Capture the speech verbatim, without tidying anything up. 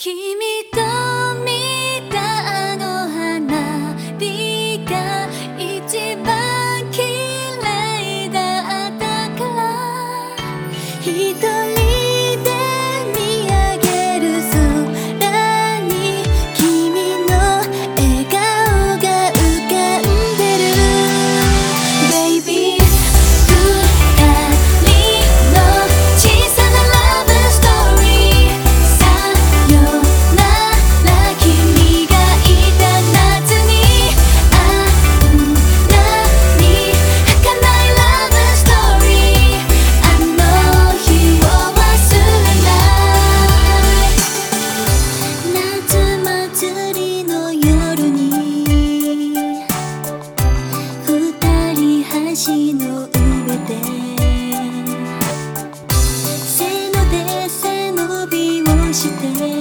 君と見たあの花火が一番綺麗だったから一人で見上げる空に君の笑顔が浮かんでる Baby 二人の小さなラブストーリーさよなら君がいた夏にあんなに儚いラブストーリーあの日を忘れない夏祭りの夜に二人橋の上で背ので背伸びをして